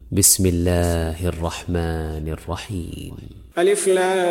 بسم الله الرحمن الرحيم. ألف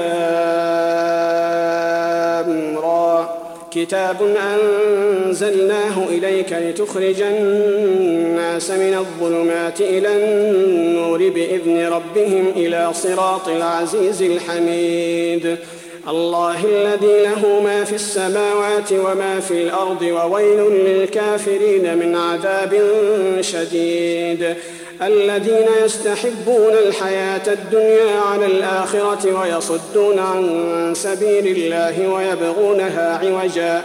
لام را كتاب أنزلناه إليك لتخرج الناس من الظلمات إلى النور بإذن ربهم إلى صراط العزيز الحميد. الله الذي له ما في السماوات وما في الأرض وويل للكافرين من عذاب شديد. الذين يستحبون الحياة الدنيا على الآخرة ويصدون عن سبيل الله ويبغونها عوجا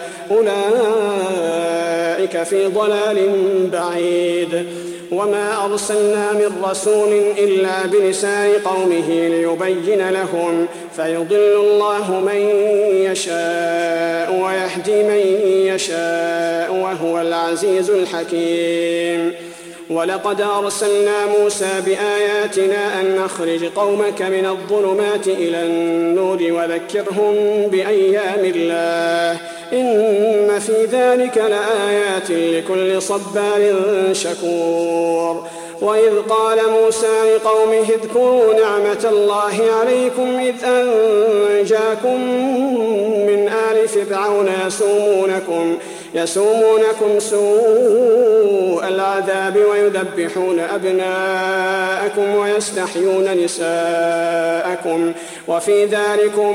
أولئك في ضلال بعيد. وما أرسلنا من رسول إلا بلسان قومه ليبين لهم فيضل الله من يشاء ويهدي من يشاء وهو العزيز الحكيم. ولقد أرسلنا موسى بآياتنا أن نخرج قومك من الظلمات إلى النور وذكرهم بأيام الله إن في ذلك لآيات لكل صبار شكور. وإذ قال موسى لقومه اذكروا نعمة الله عليكم إذ أنجاكم من آل فرعون يسومونكم سوء العذاب ويذبحون أبناءكم ويستحيون نساءكم وفي ذلكم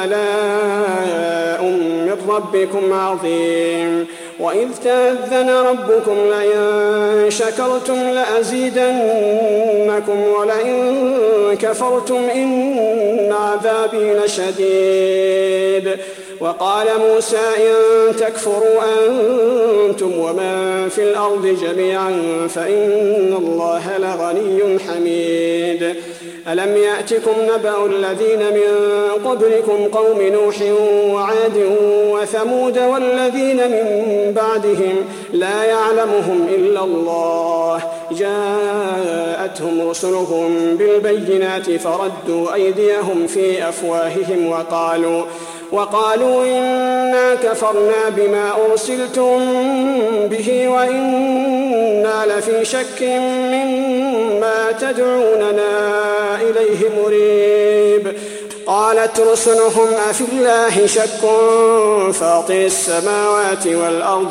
بلاء من ربكم عظيم. وإذ تأذن ربكم لئن شكرتم لأزيدنكم ولئن كفرتم إن عذابي لشديد. وقال موسى إن تكفروا أنتم ومن في الأرض جميعا فإن الله لغني حميد. ألم يأتكم نبأ الذين من قبلكم قوم نوح وعاد وثمود والذين من بعدهم لا يعلمهم إلا الله جاءتهم رسلهم بالبينات فردوا أيديهم في أفواههم وقالوا إنا كفرنا بما أرسلتم به وإنا لفي شك مما تدعوننا إليه مريب. قالت رسلهم أفي الله شك فاطر السماوات والأرض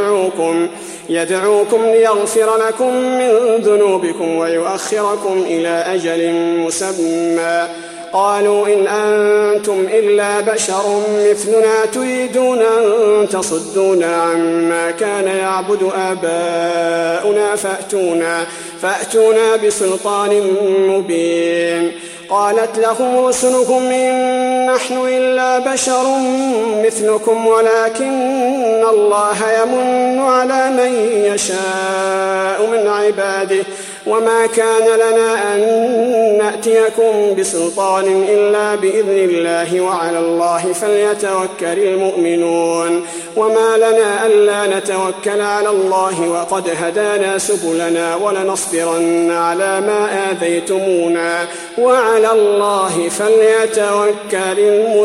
يدعوكم ليغفر لكم من ذنوبكم ويؤخركم إلى أجل مسمى. قالوا إن أنتم إلا بشر مثلنا تريدون أن تصدونا عما كان يعبد آباؤنا فأتونا بسلطان مبين. قالت لهم رسلهم إن نحن إلا بشر مثلكم ولكن الله يمن على من يشاء من عباده وما كان لنا أن نأتيكم بسلطان إلا بإذن الله وعلى الله فليتوكل المؤمنون. وما لنا ألا نتوكل على الله وقد هدانا سبلنا ولنصبرن على ما آذيتمونا وعلى الله فليتوكل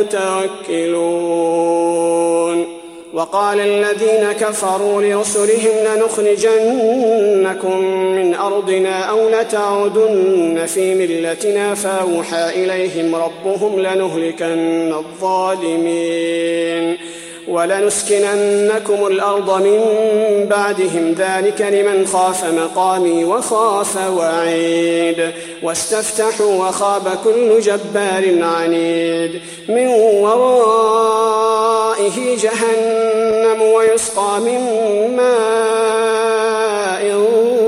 المتوكلون. وقال الذين كفروا لرسلهم لنخرجنكم من أرضنا أو لتعودن في ملتنا فأوحى إليهم ربهم لنهلكن الظالمين ولنسكننكم الأرض من بعدهم ذلك لمن خاف مقامي وخاف وعيد. واستفتحوا وخاب كل جبار عنيد من ورائه جهنم ويسقى من ماء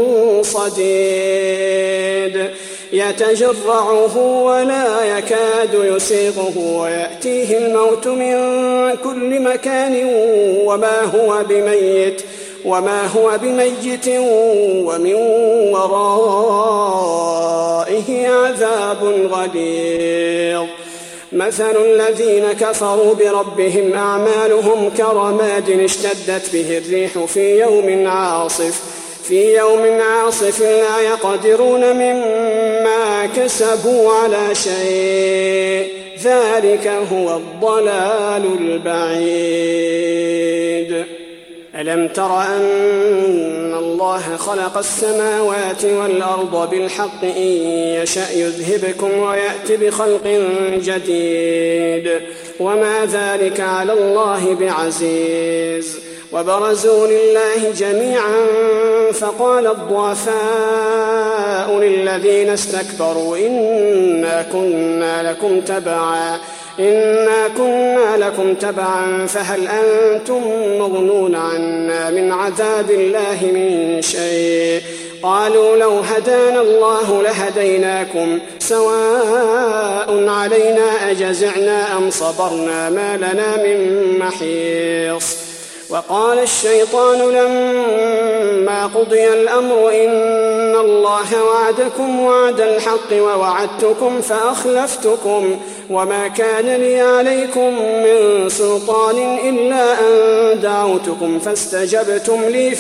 صديد يتجرعه ولا يكاد يسيغه ويأتيه الموت من كل مكان وما هو بميت ومن ورائه عذاب غليظ. مثل الذين كفروا بربهم أعمالهم كرماد اشتدت به الريح في يوم عاصف لا يقدرون مما كسبوا على شيء ذلك هو الضلال البعيد. ألم تر أن الله خلق السماوات والأرض بالحق إن يشأ يذهبكم ويأتي بخلق جديد وما ذلك على الله بعزيز. وبرزوا لله جميعا فقال الضعفاء للذين استكبروا إنا كنا لكم تبعا فهل أنتم مغنون عنا من عذاب الله من شيء. قالوا لو هدانا الله لهديناكم سواء علينا أجزعنا أم صبرنا ما لنا من محيص. وقال الشيطان لما قضي الأمر إن الله وعدكم وعد الحق ووعدتكم فأخلفتكم وما كان لي عليكم من سلطان إلا أن دعوتكم فاستجبتم لي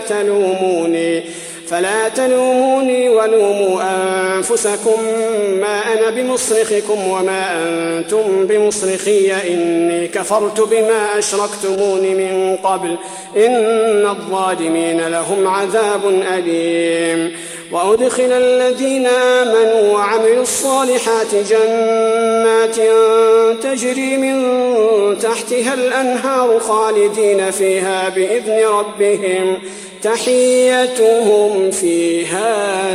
فلا تلوموني ولوموا أنفسكم ما أنا بمصرخكم وما أنتم بمصرخي إني كفرت بما أشركتمون من قبل إن الظالمين لهم عذاب أليم. وأدخل الذين آمنوا وعملوا الصالحات جنات تجري من تحتها الأنهار خالدين فيها بإذن ربهم تحيتهم فيها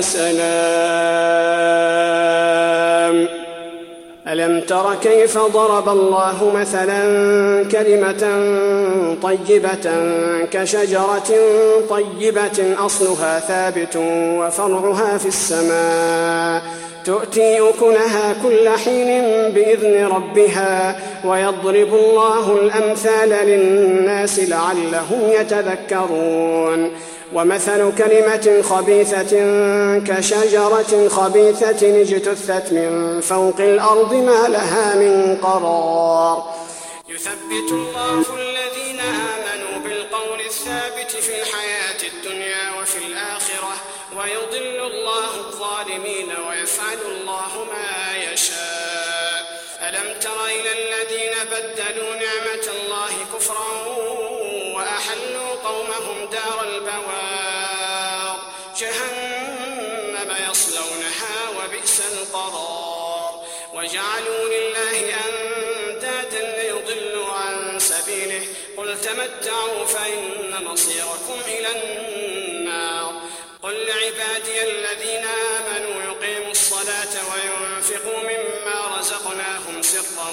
سلام. ألم تر كيف ضرب الله مثلا كلمة طيبة كشجرة طيبة أصلها ثابت وفرعها في السماء تؤتي أكلها كل حين بإذن ربها ويضرب الله الأمثال للناس لعلهم يتذكرون. ومثل كلمة خبيثة كشجرة خبيثة اجتثت من فوق الأرض ما لها من قرار. يثبت الله الذين آمنوا بالقول الثابت في الحياة الدنيا وفي الآخرة ويضل الله الظالمين ويفعل الله ما يشاء. ألم تر إلى الذين بدلوا نعمة الله كفرا وأحلوا قومهم دار البوار جهنم يصلونها وبئس القرار. وجعلوا لله أندادا ليضلوا عن سبيله قل تمتعوا فإن مصيركم إلى النار. قل لعبادي الذين آمنوا يقيموا الصلاة وينفقوا مما رزقناهم سرا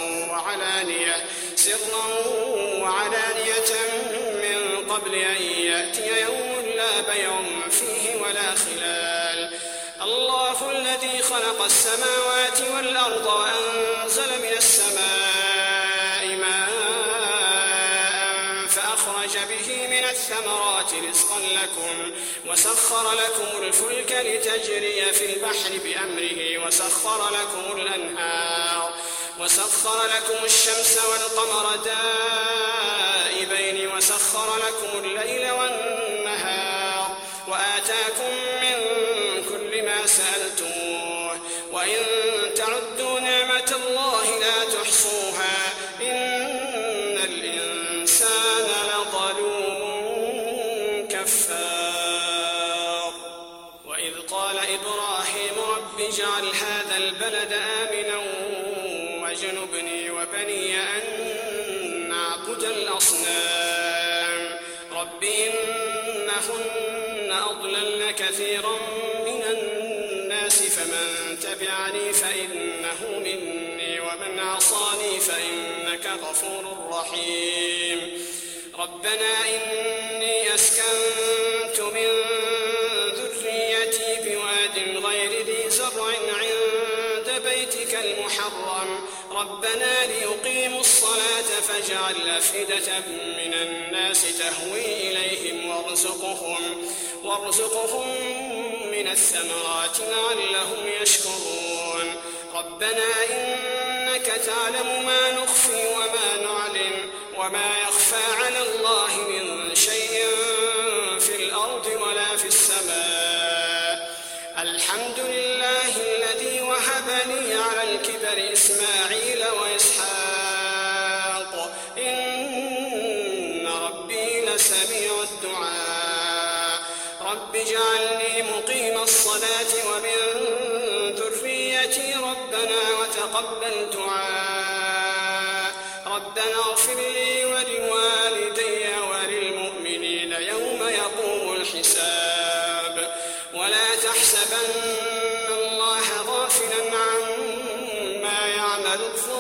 وعلانية من قبل أن يأتي يوم لا بيع فيه ولا خلال. الله الذي خلق السماوات والأرض وأنزل من السماء ماء فأخرج به من الثمرات رزقا لكم وسخر لكم الفلك لتجري في البحر بأمره وسخر لكم الأنهار وسخر لكم الشمس والقمر دائبين وسخر لكم الليل والنهار وآتاكم من كل ما سألتموه وإن تعدوا نعمة الله لا تحصوها إن الإنسان لظلوم كفار. وإذ قال إبراهيم رب اجعل هذا البلد آمنا واجنبني وبني أن نعبد الأصنام. رب إنهن أضللن كثيرا من الناس فمن تبعني فإنه مني ومن عصاني فإنك غفور رحيم. ربنا إني أسكنت من ذريتي بواد غير ذي زرع عند بيتك المحرم ربنا ليقيموا الصلاة فاجعل أفئدة من الناس تهوي إليهم وارزقهم من الثمرات لعلهم يشكرون. ربنا إنك تعلم ما نخفي وما نعلن وما يخفى على الله من شيء في الأرض ولا في السماء. الحمد لله الذي وهب لي على الكبر إسماعيل وإسحاق إن ربي لسميع ربنا وتقبل دعاء ربنا اغفر لي ولوالدي وللمؤمنين يوم يقوم الحساب ولا تحسبن الله غافلا عما يعمل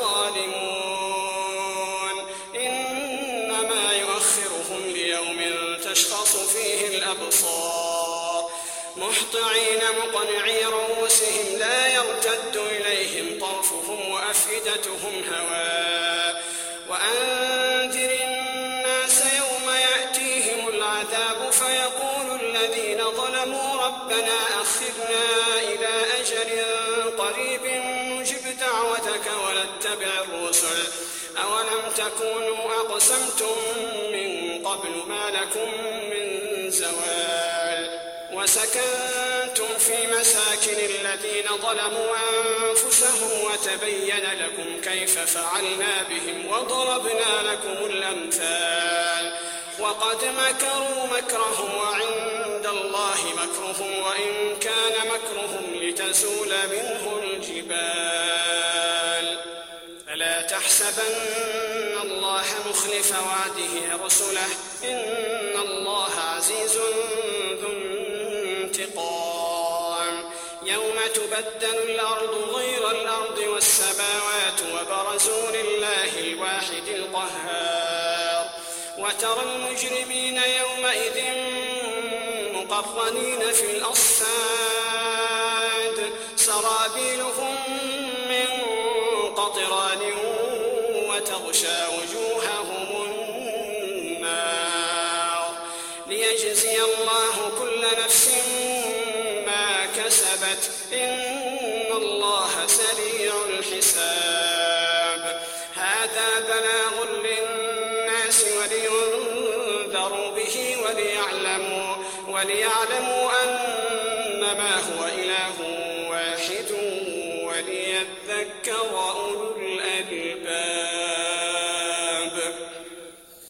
الظالمون إنما يؤخرهم ليوم تشخص فيه الأبصار مهطعين مقنعي رؤوسهم لا يرتد إليهم طرفهم وأفئدتهم هواء وأنذر الناس يوم يأتيهم العذاب فيقول الذين ظلموا ربنا أخرنا إلى أجل قريب نجب دعوتك ونتبع الرسل أولم تكونوا أقسمتم من قبل ما لكم من زوال وسكنتم في مساكن الذين ظلموا أنفسهم وتبين لكم كيف فعلنا بهم وضربنا لكم الأمثال وقد مكروا مكرهم وعند الله مكرهم وإن كان مكرهم لتزول منه الجبال فلا تحسبن الله مخلف وعده رسله إن الله عزيز ذو انتقام يوم تبدل الأرض غير الأرض والسماوات وبرزوا لله الواحد القهار وترى المجرمين يومئذ مقرنين في الأصفاد سرابيلهم من قطران وتغشى وجوههم النار ليجزي الله كل نفس ما كسبت إن الله سريع الحساب هذا بلاغ للناس ولينذروا به وليعلموا أنما هو إله واحد وليذكر أولو الألباب